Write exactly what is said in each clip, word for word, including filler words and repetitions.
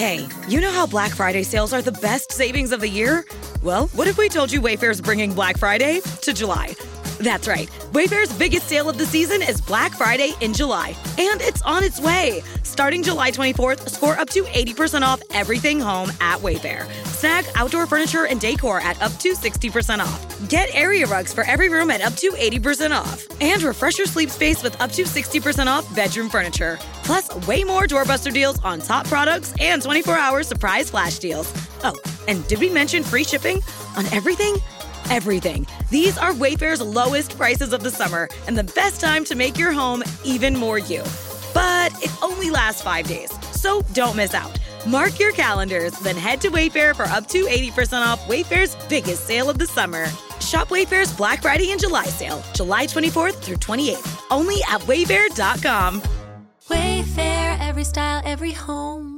Hey, you know how Black Friday sales are the best savings of the year? Well, what if we told you Wayfair's bringing Black Friday to July? That's right. Wayfair's biggest sale of the season is Black Friday in July. And it's on its way. Starting July twenty-fourth, score up to eighty percent off everything home at Wayfair. Snag outdoor furniture and decor at up to sixty percent off. Get area rugs for every room at up to eighty percent off. And refresh your sleep space with up to sixty percent off bedroom furniture. Plus, way more doorbuster deals on top products and twenty-four hour surprise flash deals. Oh, and did we mention free shipping on everything? Everything. These are Wayfair's lowest prices of the summer and the best time to make your home even more you. But it only lasts five days, so don't miss out. Mark your calendars, then head to Wayfair for up to eighty percent off Wayfair's biggest sale of the summer. Shop Wayfair's Black Friday and July sale, July twenty-fourth through twenty-eighth, only at wayfair dot com. Wayfair, every style, every home.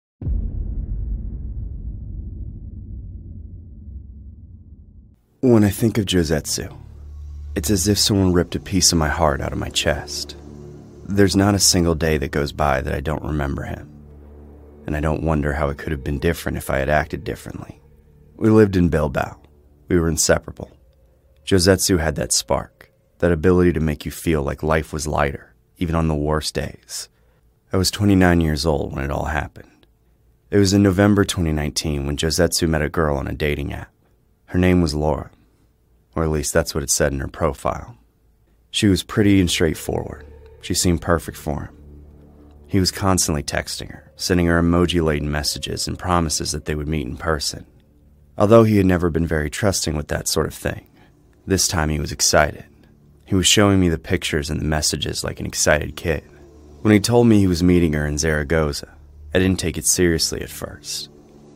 When I think of Josetsu, it's as if someone ripped a piece of my heart out of my chest. There's not a single day that goes by that I don't remember him, and I don't wonder how it could have been different if I had acted differently. We lived in Bilbao. We were inseparable. Josetsu had that spark, that ability to make you feel like life was lighter, even on the worst days. I was twenty-nine years old when it all happened. It was in November twenty nineteen when Josetsu met a girl on a dating app. Her name was Laura, or at least that's what it said in her profile. She was pretty and straightforward. She seemed perfect for him. He was constantly texting her, sending her emoji-laden messages and promises that they would meet in person. Although he had never been very trusting with that sort of thing, this time he was excited. He was showing me the pictures and the messages like an excited kid. When he told me he was meeting her in Zaragoza, I didn't take it seriously at first.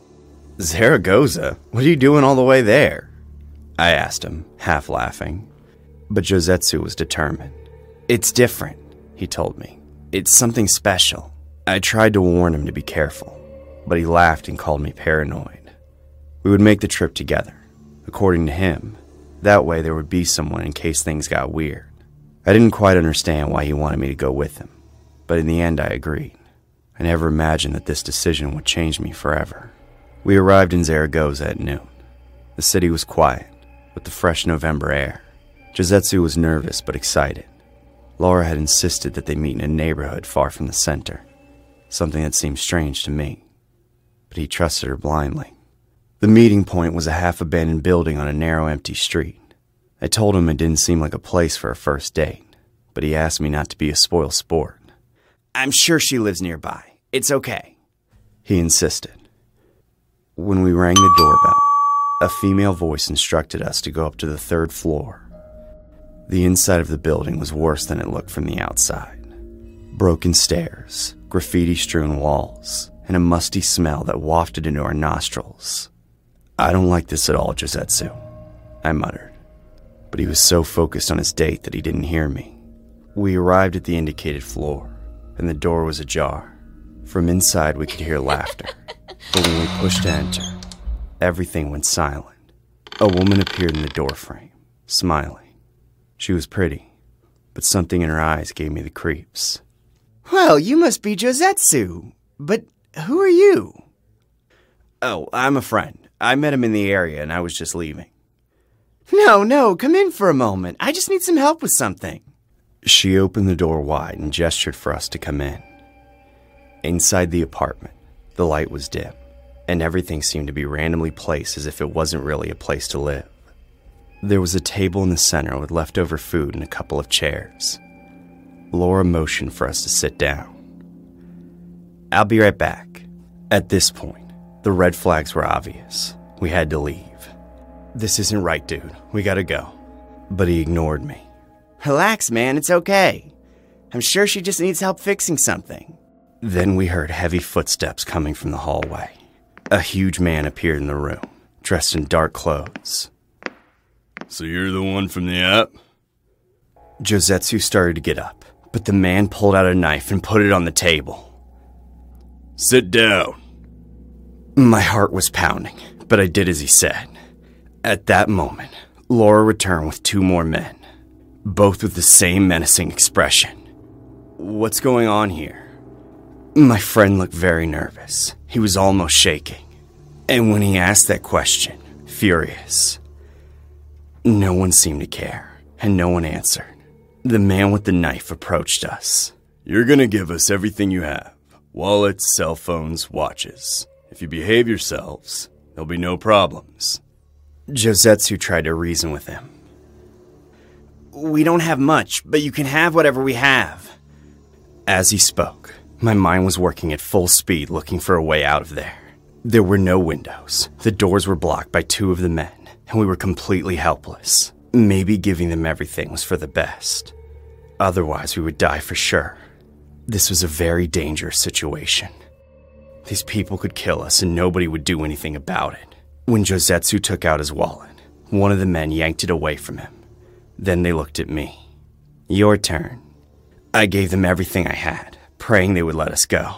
Zaragoza? What are you doing all the way there? I asked him, half laughing. But Josetsu was determined. It's different, he told me. It's something special. I tried to warn him to be careful, but he laughed and called me paranoid. We would make the trip together. According to him, that way there would be someone in case things got weird. I didn't quite understand why he wanted me to go with him, but in the end I agreed. I never imagined that this decision would change me forever. We arrived in Zaragoza at noon. The city was quiet, with the fresh November air. Josetsu was nervous but excited. Laura had insisted that they meet in a neighborhood far from the center, something that seemed strange to me, but he trusted her blindly. The meeting point was a half-abandoned building on a narrow, empty street. I told him it didn't seem like a place for a first date, but he asked me not to be a spoil sport. I'm sure she lives nearby. It's okay, he insisted. When we rang the doorbell, a female voice instructed us to go up to the third floor. The inside of the building was worse than it looked from the outside. Broken stairs, graffiti-strewn walls, and a musty smell that wafted into our nostrils. I don't like this at all, Josetsu, I muttered. But he was so focused on his date that he didn't hear me. We arrived at the indicated floor, and the door was ajar. From inside we could hear laughter. But when we pushed to enter, everything went silent. A woman appeared in the doorframe, smiling. She was pretty, but something in her eyes gave me the creeps. Well, you must be Josetsu, but who are you? Oh, I'm a friend. I met him in the area and I was just leaving. No, no, come in for a moment. I just need some help with something. She opened the door wide and gestured for us to come in. Inside the apartment, the light was dim, and everything seemed to be randomly placed as if it wasn't really a place to live. There was a table in the center with leftover food and a couple of chairs. Laura motioned for us to sit down. I'll be right back. At this point, the red flags were obvious. We had to leave. This isn't right, dude. We gotta go. But he ignored me. Relax, man. It's okay. I'm sure she just needs help fixing something. Then we heard heavy footsteps coming from the hallway. A huge man appeared in the room, dressed in dark clothes. So you're the one from the app? Josetsu started to get up, but the man pulled out a knife and put it on the table. Sit down. My heart was pounding, but I did as he said. At that moment, Laura returned with two more men, both with the same menacing expression. What's going on here? My friend looked very nervous. He was almost shaking. And when he asked that question, furious, no one seemed to care, and no one answered. The man with the knife approached us. You're gonna give us everything you have. Wallets, cell phones, watches. If you behave yourselves, there'll be no problems. Josetsu tried to reason with him. We don't have much, but you can have whatever we have. As he spoke, my mind was working at full speed looking for a way out of there. There were no windows. The doors were blocked by two of the men, and we were completely helpless. Maybe giving them everything was for the best. Otherwise, we would die for sure. This was a very dangerous situation. These people could kill us, and nobody would do anything about it. When Josetsu took out his wallet, one of the men yanked it away from him. Then they looked at me. Your turn. I gave them everything I had, praying they would let us go.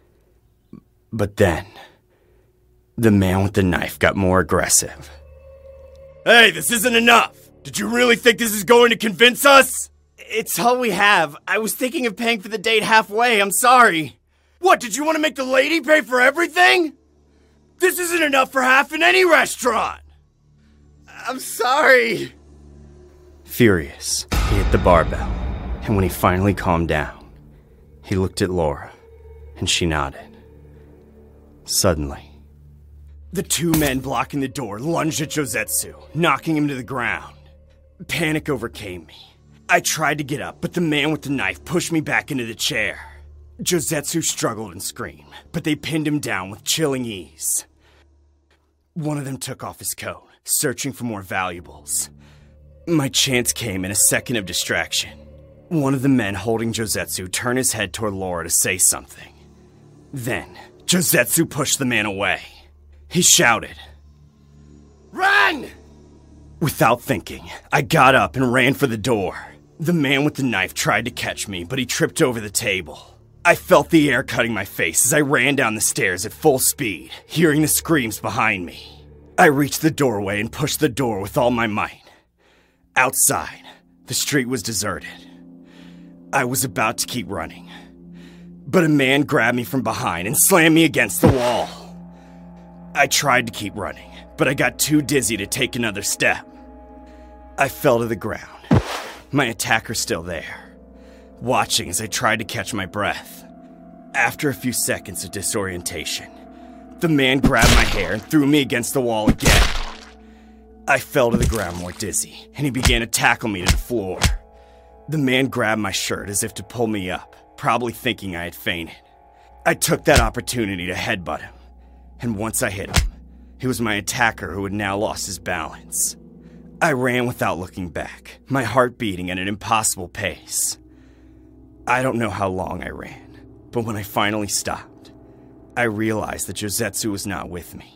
But then, the man with the knife got more aggressive. Hey, this isn't enough! Did you really think this is going to convince us? It's all we have. I was thinking of paying for the date halfway, I'm sorry. What, did you want to make the lady pay for everything? This isn't enough for half in any restaurant! I'm sorry. Furious, he hit the barbell, and when he finally calmed down, he looked at Laura, and she nodded. Suddenly, the two men blocking the door lunged at Josetsu, knocking him to the ground. Panic overcame me. I tried to get up, but the man with the knife pushed me back into the chair. Josetsu struggled and screamed, but they pinned him down with chilling ease. One of them took off his coat, searching for more valuables. My chance came in a second of distraction. One of the men holding Josetsu turned his head toward Laura to say something. Then, Josetsu pushed the man away. He shouted, "Run!" Without thinking, I got up and ran for the door. The man with the knife tried to catch me, but he tripped over the table. I felt the air cutting my face as I ran down the stairs at full speed, hearing the screams behind me. I reached the doorway and pushed the door with all my might. Outside, the street was deserted. I was about to keep running, but a man grabbed me from behind and slammed me against the wall. I tried to keep running, but I got too dizzy to take another step. I fell to the ground, my attacker still there, watching as I tried to catch my breath. After a few seconds of disorientation, the man grabbed my hair and threw me against the wall again. I fell to the ground more dizzy, and he began to tackle me to the floor. The man grabbed my shirt as if to pull me up, probably thinking I had fainted. I took that opportunity to headbutt him, and once I hit him, it was my attacker who had now lost his balance. I ran without looking back, my heart beating at an impossible pace. I don't know how long I ran, but when I finally stopped, I realized that Josetsu was not with me.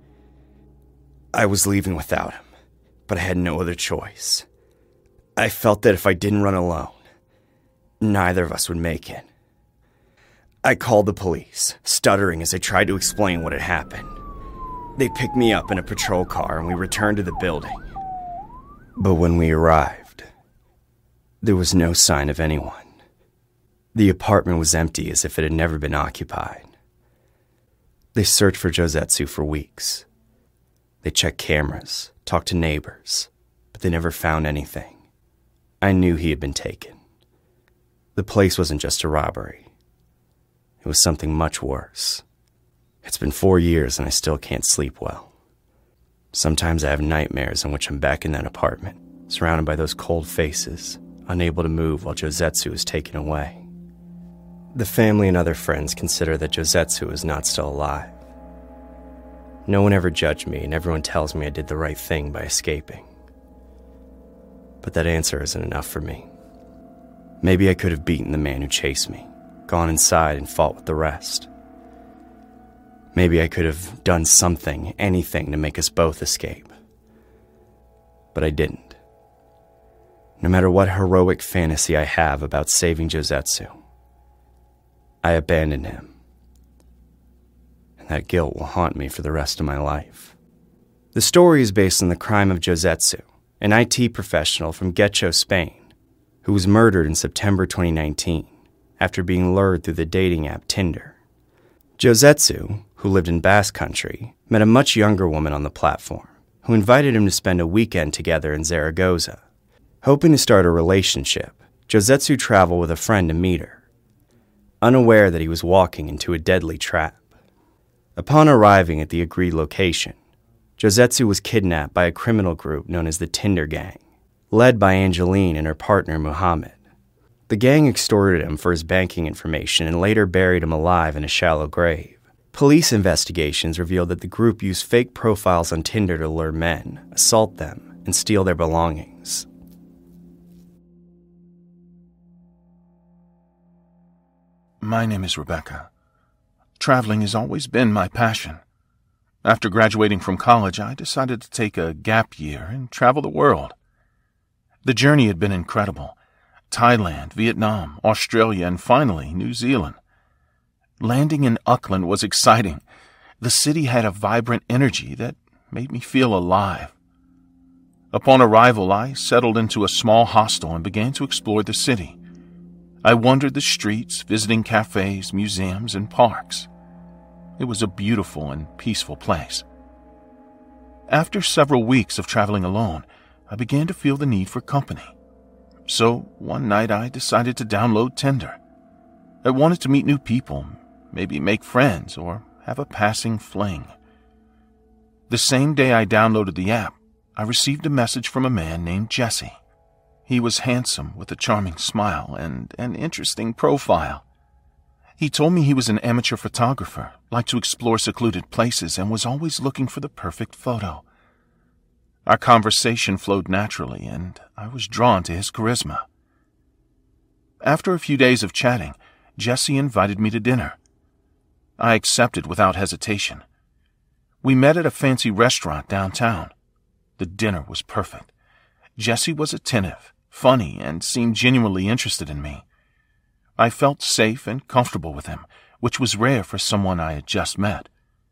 I was leaving without him, but I had no other choice. I felt that if I didn't run alone, neither of us would make it. I called the police, stuttering as I tried to explain what had happened. They picked me up in a patrol car and we returned to the building. But when we arrived, there was no sign of anyone. The apartment was empty as if it had never been occupied. They searched for Josetsu for weeks. They checked cameras, talked to neighbors, but they never found anything. I knew he had been taken. The place wasn't just a robbery. It was something much worse. It's been four years and I still can't sleep well. Sometimes I have nightmares in which I'm back in that apartment, surrounded by those cold faces, unable to move while Josetsu is taken away. The family and other friends consider that Josetsu is not still alive. No one ever judged me, and everyone tells me I did the right thing by escaping. But that answer isn't enough for me. Maybe I could have beaten the man who chased me, gone inside and fought with the rest. Maybe I could have done something, anything, to make us both escape. But I didn't. No matter what heroic fantasy I have about saving Josetsu, I abandoned him. And that guilt will haunt me for the rest of my life. The story is based on the crime of Josetsu, an I T professional from Getxo, Spain, who was murdered in September twenty nineteen after being lured through the dating app Tinder. Josetsu, who lived in Basque Country, met a much younger woman on the platform, who invited him to spend a weekend together in Zaragoza. Hoping to start a relationship, Josetsu traveled with a friend to meet her, unaware that he was walking into a deadly trap. Upon arriving at the agreed location, Josetsu was kidnapped by a criminal group known as the Tinder Gang, led by Angeline and her partner Muhammad. The gang extorted him for his banking information and later buried him alive in a shallow grave. Police investigations revealed that the group used fake profiles on Tinder to lure men, assault them, and steal their belongings. My name is Rebecca. Traveling has always been my passion. After graduating from college, I decided to take a gap year and travel the world. The journey had been incredible. Thailand, Vietnam, Australia, and finally New Zealand. Landing in Auckland was exciting. The city had a vibrant energy that made me feel alive. Upon arrival, I settled into a small hostel and began to explore the city. I wandered the streets, visiting cafes, museums, and parks. It was a beautiful and peaceful place. After several weeks of traveling alone, I began to feel the need for company. So, one night I decided to download Tinder. I wanted to meet new people, maybe make friends, or have a passing fling. The same day I downloaded the app, I received a message from a man named Jesse. He was handsome, with a charming smile and an interesting profile. He told me he was an amateur photographer, liked to explore secluded places, and was always looking for the perfect photo. Our conversation flowed naturally, and I was drawn to his charisma. After a few days of chatting, Jesse invited me to dinner. I accepted without hesitation. We met at a fancy restaurant downtown. The dinner was perfect. Jesse was attentive, funny, and seemed genuinely interested in me. I felt safe and comfortable with him, which was rare for someone I had just met.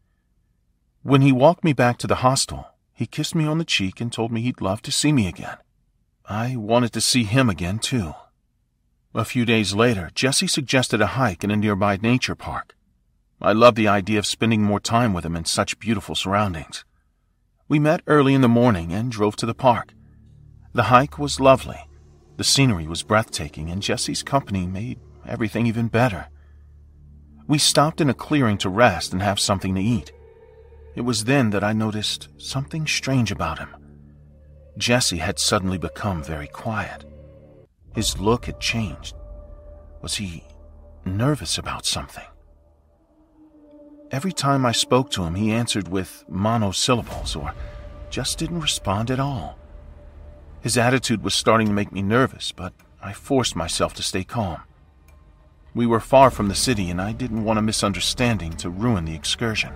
When he walked me back to the hostel, he kissed me on the cheek and told me he'd love to see me again. I wanted to see him again, too. A few days later, Jesse suggested a hike in a nearby nature park. I loved the idea of spending more time with him in such beautiful surroundings. We met early in the morning and drove to the park. The hike was lovely. The scenery was breathtaking, and Jesse's company made everything even better. We stopped in a clearing to rest and have something to eat. It was then that I noticed something strange about him. Jesse had suddenly become very quiet. His look had changed. Was he nervous about something? Every time I spoke to him, he answered with monosyllables or just didn't respond at all. His attitude was starting to make me nervous, but I forced myself to stay calm. We were far from the city, and I didn't want a misunderstanding to ruin the excursion.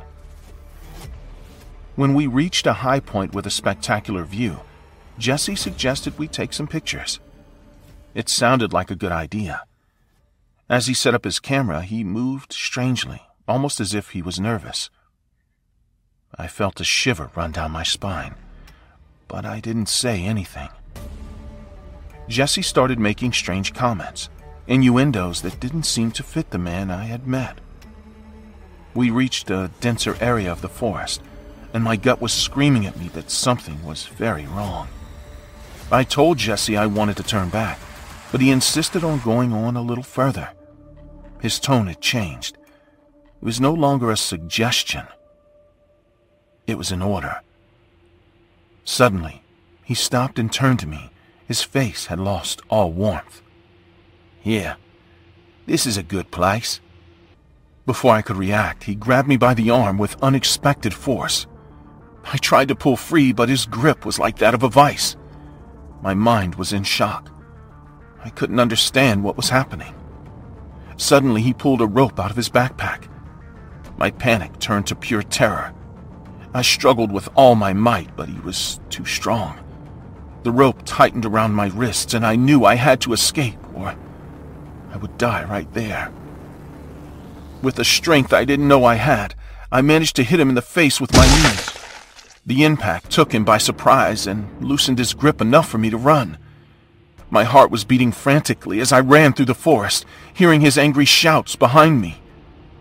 When we reached a high point with a spectacular view, Jesse suggested we take some pictures. It sounded like a good idea. As he set up his camera, he moved strangely, almost as if he was nervous. I felt a shiver run down my spine, but I didn't say anything. Jesse started making strange comments, innuendos that didn't seem to fit the man I had met. We reached a denser area of the forest, and my gut was screaming at me that something was very wrong. I told Jesse I wanted to turn back, but he insisted on going on a little further. His tone had changed. It was no longer a suggestion. It was an order. Suddenly, he stopped and turned to me. His face had lost all warmth. "Here, this is a good place." Before I could react, he grabbed me by the arm with unexpected force. I tried to pull free, but his grip was like that of a vice. My mind was in shock. I couldn't understand what was happening. Suddenly, he pulled a rope out of his backpack. My panic turned to pure terror. I struggled with all my might, but he was too strong. The rope tightened around my wrists, and I knew I had to escape, or I would die right there. With a strength I didn't know I had, I managed to hit him in the face with my knees. The impact took him by surprise and loosened his grip enough for me to run. My heart was beating frantically as I ran through the forest, hearing his angry shouts behind me.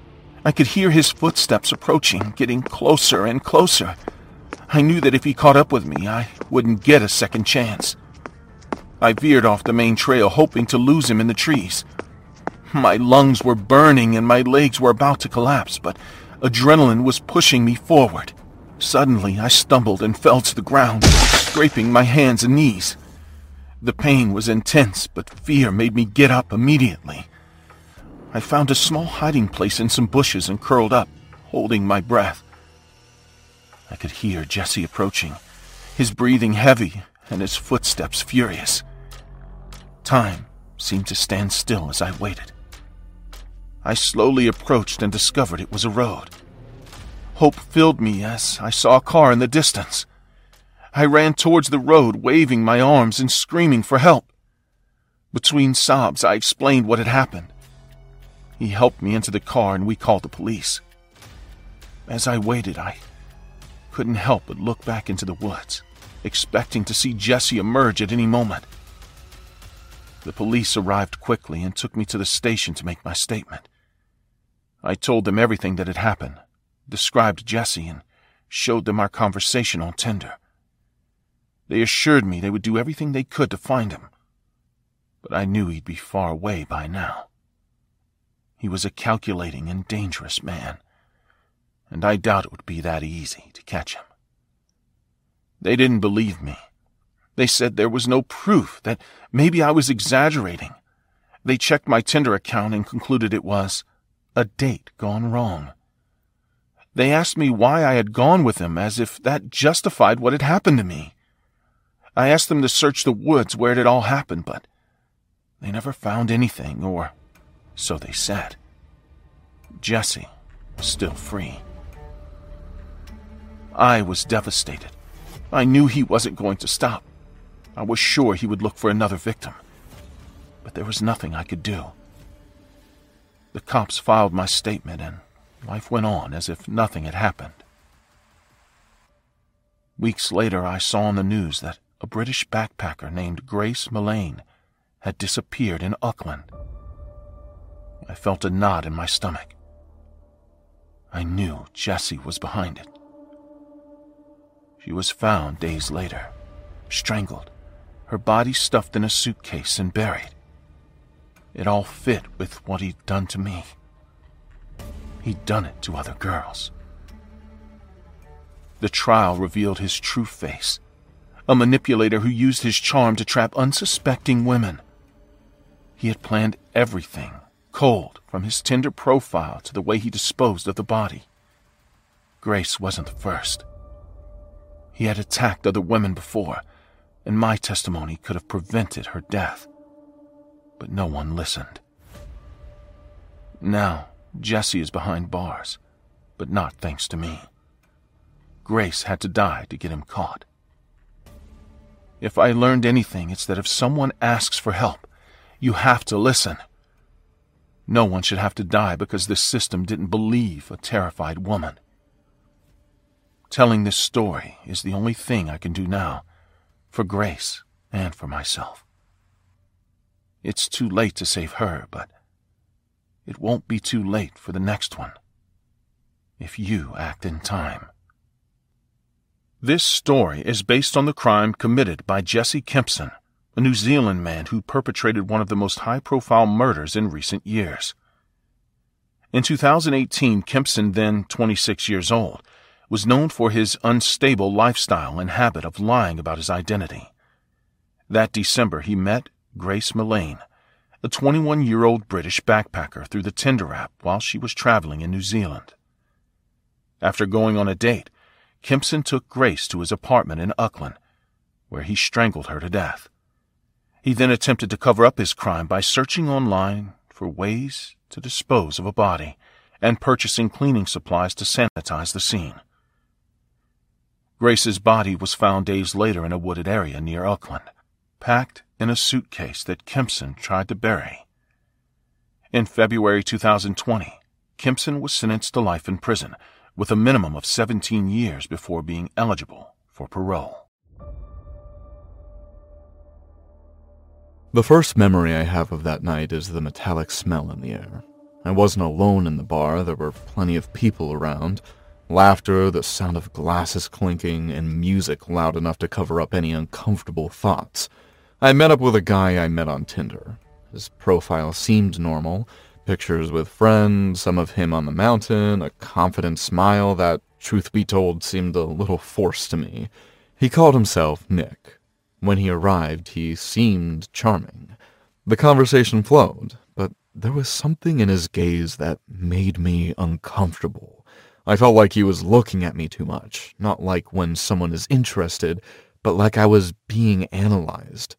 I could hear his footsteps approaching, getting closer and closer. I knew that if he caught up with me, I wouldn't get a second chance. I veered off the main trail, hoping to lose him in the trees. My lungs were burning and my legs were about to collapse, but adrenaline was pushing me forward. Suddenly, I stumbled and fell to the ground, scraping my hands and knees. The pain was intense, but fear made me get up immediately. I found a small hiding place in some bushes and curled up, holding my breath. I could hear Jesse approaching, his breathing heavy and his footsteps furious. Time seemed to stand still as I waited. I slowly approached and discovered it was a road. Hope filled me as I saw a car in the distance. I ran towards the road, waving my arms and screaming for help. Between sobs, I explained what had happened. He helped me into the car and we called the police. As I waited, I couldn't help but look back into the woods, expecting to see Jesse emerge at any moment. The police arrived quickly and took me to the station to make my statement. I told them everything that had happened, described Jesse, and showed them our conversation on Tinder. They assured me they would do everything they could to find him, but I knew he'd be far away by now. He was a calculating and dangerous man, and I doubt it would be that easy to catch him. They didn't believe me. They said there was no proof, that maybe I was exaggerating. They checked my Tinder account and concluded it was a date gone wrong. They asked me why I had gone with him, as if that justified what had happened to me. I asked them to search the woods where it had all happened, but they never found anything, or so they said. Jesse was still free. I was devastated. I knew he wasn't going to stop. I was sure he would look for another victim, but there was nothing I could do. The cops filed my statement and life went on as if nothing had happened. Weeks later, I saw on the news that a British backpacker named Grace Millane had disappeared in Auckland. I felt a knot in my stomach. I knew Jesse was behind it. She was found days later, strangled, her body stuffed in a suitcase and buried. It all fit with what he'd done to me. He'd done it to other girls. The trial revealed his true face, a manipulator who used his charm to trap unsuspecting women. He had planned everything, cold, from his Tinder profile to the way he disposed of the body. Grace wasn't the first. He had attacked other women before, and my testimony could have prevented her death. But no one listened. Now, Jesse is behind bars, but not thanks to me. Grace had to die to get him caught. If I learned anything, it's that if someone asks for help, you have to listen. No one should have to die because this system didn't believe a terrified woman. Telling this story is the only thing I can do now, for Grace and for myself. It's too late to save her, but it won't be too late for the next one, if you act in time. This story is based on the crime committed by Jesse Kempson, a New Zealand man who perpetrated one of the most high-profile murders in recent years. In two thousand eighteen, Kempson, then twenty-six years old, was known for his unstable lifestyle and habit of lying about his identity. That December, he met Grace Millane, a twenty-one-year-old British backpacker, through the Tinder app while she was traveling in New Zealand. After going on a date, Kempson took Grace to his apartment in Auckland, where he strangled her to death. He then attempted to cover up his crime by searching online for ways to dispose of a body and purchasing cleaning supplies to sanitize the scene. Grace's body was found days later in a wooded area near Auckland, packed in a suitcase that Kempson tried to bury. In February two thousand twenty, Kempson was sentenced to life in prison, with a minimum of seventeen years before being eligible for parole. The first memory I have of that night is the metallic smell in the air. I wasn't alone in the bar. There were plenty of people around. Laughter, the sound of glasses clinking, and music loud enough to cover up any uncomfortable thoughts. I met up with a guy I met on Tinder. His profile seemed normal. Pictures with friends, some of him on the mountain, a confident smile that, truth be told, seemed a little forced to me. He called himself Nick. When he arrived, he seemed charming. The conversation flowed, but there was something in his gaze that made me uncomfortable. I felt like he was looking at me too much, not like when someone is interested, but like I was being analyzed.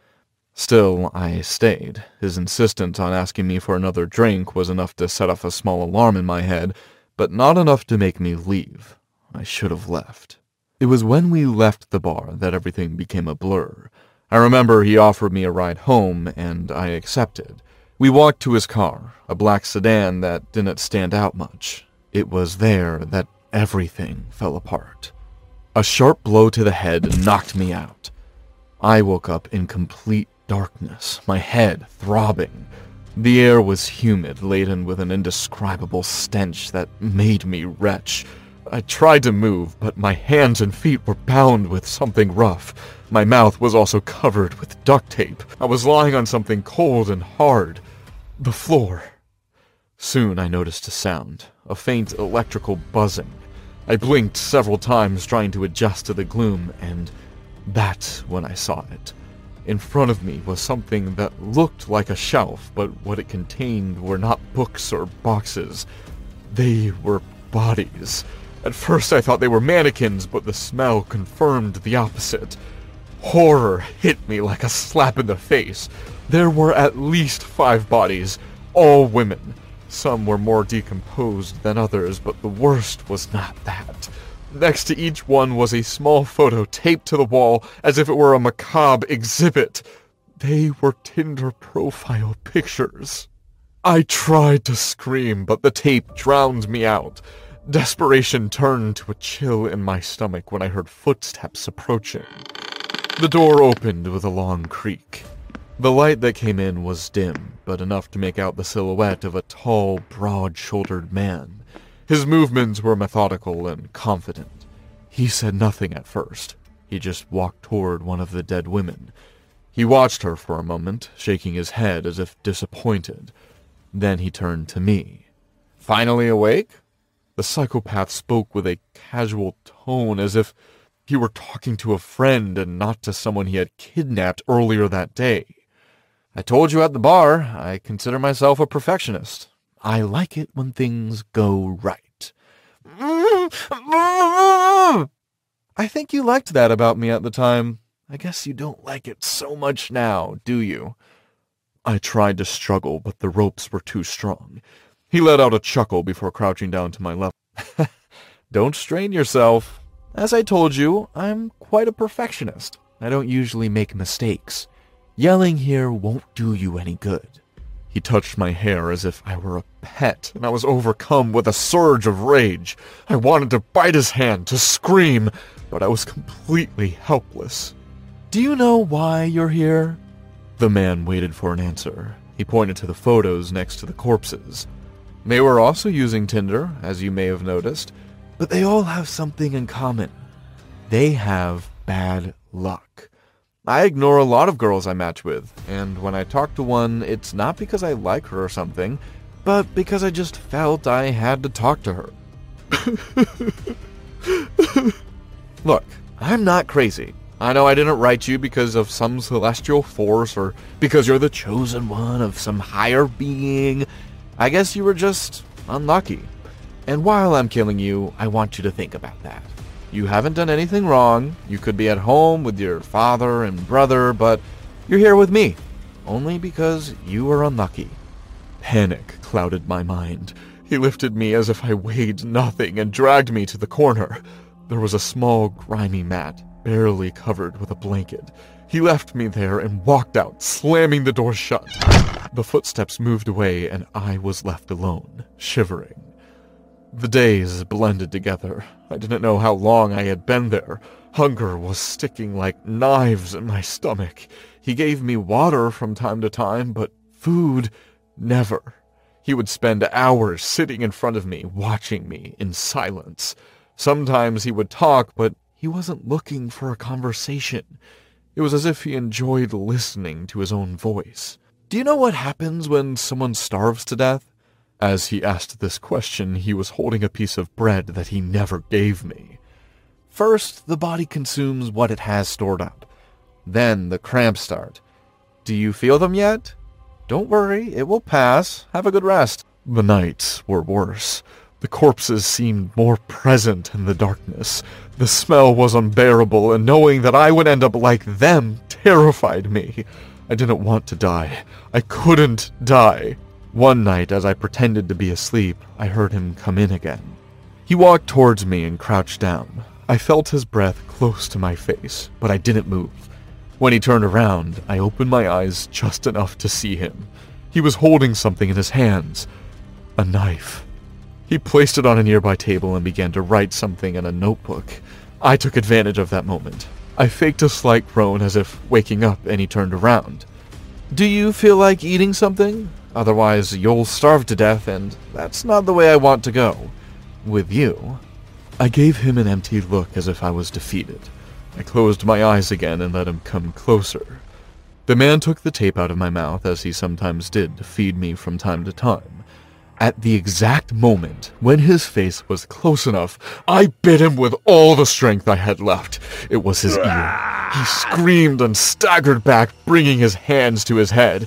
Still, I stayed. His insistence on asking me for another drink was enough to set off a small alarm in my head, but not enough to make me leave. I should have left. It was when we left the bar that everything became a blur. I remember he offered me a ride home, and I accepted. We walked to his car, a black sedan that didn't stand out much. It was there that everything fell apart. A sharp blow to the head knocked me out. I woke up in complete darkness, my head throbbing. The air was humid, laden with an indescribable stench that made me retch. I tried to move, but my hands and feet were bound with something rough. My mouth was also covered with duct tape. I was lying on something cold and hard. The floor. Soon I noticed a sound, a faint electrical buzzing. I blinked several times trying to adjust to the gloom, and that's when I saw it. In front of me was something that looked like a shelf, but what it contained were not books or boxes. They were bodies. At first I thought they were mannequins, but the smell confirmed the opposite. Horror hit me like a slap in the face. There were at least five bodies, all women. Some were more decomposed than others, but the worst was not that. Next to each one was a small photo taped to the wall as if it were a macabre exhibit. They were Tinder profile pictures. I tried to scream, but the tape drowned me out. Desperation turned to a chill in my stomach when I heard footsteps approaching. The door opened with a long creak. The light that came in was dim, but enough to make out the silhouette of a tall, broad-shouldered man. His movements were methodical and confident. He said nothing at first. He just walked toward one of the dead women. He watched her for a moment, shaking his head as if disappointed. Then he turned to me. "Finally awake?" The psychopath spoke with a casual tone as if he were talking to a friend and not to someone he had kidnapped earlier that day. "I told you at the bar, I consider myself a perfectionist. I like it when things go right." "I think you liked that about me at the time. I guess you don't like it so much now, do you?" I tried to struggle, but the ropes were too strong. He let out a chuckle before crouching down to my level. "Don't strain yourself. As I told you, I'm quite a perfectionist. I don't usually make mistakes. Yelling here won't do you any good." He touched my hair as if I were a pet, and I was overcome with a surge of rage. I wanted to bite his hand, to scream, but I was completely helpless. "Do you know why you're here?" The man waited for an answer. He pointed to the photos next to the corpses. They were also using Tinder, as you may have noticed, but they all have something in common. They have bad luck. I ignore a lot of girls I match with, and when I talk to one, it's not because I like her or something, but because I just felt I had to talk to her. Look, I'm not crazy. I know I didn't write you because of some celestial force or because you're the chosen one of some higher being. I guess you were just unlucky. And while I'm killing you, I want you to think about that. You haven't done anything wrong. You could be at home with your father and brother, but you're here with me, only because you were unlucky. Panic clouded my mind. He lifted me as if I weighed nothing and dragged me to the corner. There was a small, grimy mat, barely covered with a blanket. He left me there and walked out, slamming the door shut. The footsteps moved away, and I was left alone, shivering. The days blended together. I didn't know how long I had been there. Hunger was sticking like knives in my stomach. He gave me water from time to time, but food, never. He would spend hours sitting in front of me, watching me in silence. Sometimes he would talk, but he wasn't looking for a conversation. It was as if he enjoyed listening to his own voice. Do you know what happens when someone starves to death? As he asked this question, he was holding a piece of bread that he never gave me. First, the body consumes what it has stored up. Then the cramps start. Do you feel them yet? Don't worry, it will pass. Have a good rest. The nights were worse. The corpses seemed more present in the darkness. The smell was unbearable, and knowing that I would end up like them terrified me. I didn't want to die. I couldn't die. One night, as I pretended to be asleep, I heard him come in again. He walked towards me and crouched down. I felt his breath close to my face, but I didn't move. When he turned around, I opened my eyes just enough to see him. He was holding something in his hands. A knife. He placed it on a nearby table and began to write something in a notebook. I took advantage of that moment. I faked a slight groan as if waking up, and he turned around. Do you feel like eating something? Otherwise, you'll starve to death, and that's not the way I want to go. With you. I gave him an empty look as if I was defeated. I closed my eyes again and let him come closer. The man took the tape out of my mouth, as he sometimes did to feed me from time to time. At the exact moment when his face was close enough, I bit him with all the strength I had left. It was his ear. He screamed and staggered back, bringing his hands to his head.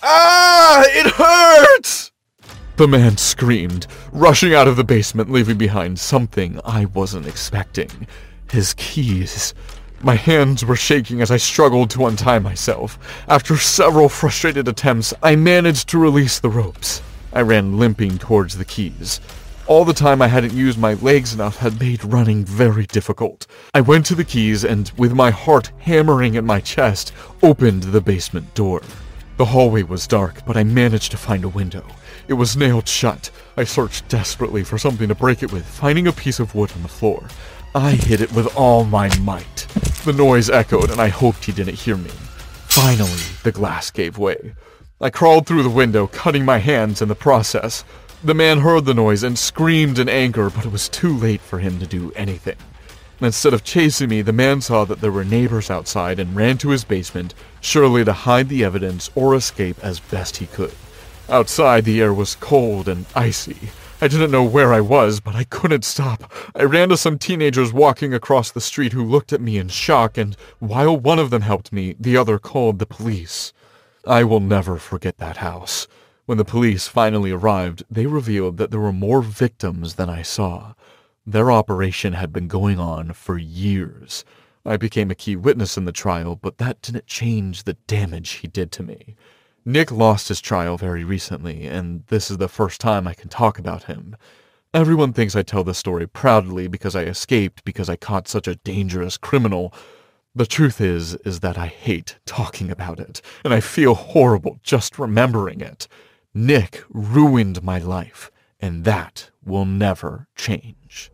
Ah! It hurts! The man screamed, rushing out of the basement, leaving behind something I wasn't expecting. His keys. My hands were shaking as I struggled to untie myself. After several frustrated attempts, I managed to release the ropes. I ran limping towards the keys. All the time I hadn't used my legs enough had made running very difficult. I went to the keys and, with my heart hammering in my chest, opened the basement door. The hallway was dark, but I managed to find a window. It was nailed shut. I searched desperately for something to break it with, finding a piece of wood on the floor. I hit it with all my might. The noise echoed, and I hoped he didn't hear me. Finally, the glass gave way. I crawled through the window, cutting my hands in the process. The man heard the noise and screamed in anger, but it was too late for him to do anything. Instead of chasing me, the man saw that there were neighbors outside and ran to his basement, surely to hide the evidence or escape as best he could. Outside, the air was cold and icy. I didn't know where I was, but I couldn't stop. I ran to some teenagers walking across the street who looked at me in shock, and while one of them helped me, the other called the police. I will never forget that house. When the police finally arrived, they revealed that there were more victims than I saw. Their operation had been going on for years. I became a key witness in the trial, but that didn't change the damage he did to me. Nick lost his trial very recently, and this is the first time I can talk about him. Everyone thinks I tell this story proudly because I escaped because I caught such a dangerous criminal. The truth is, is that I hate talking about it, and I feel horrible just remembering it. Nick ruined my life, and that will never change.